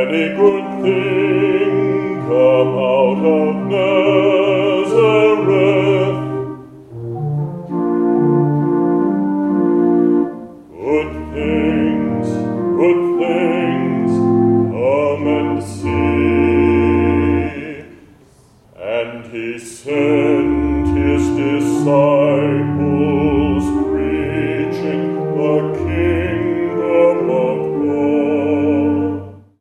any good thing come out of Nazareth? Good things, come and see. And he sent his disciples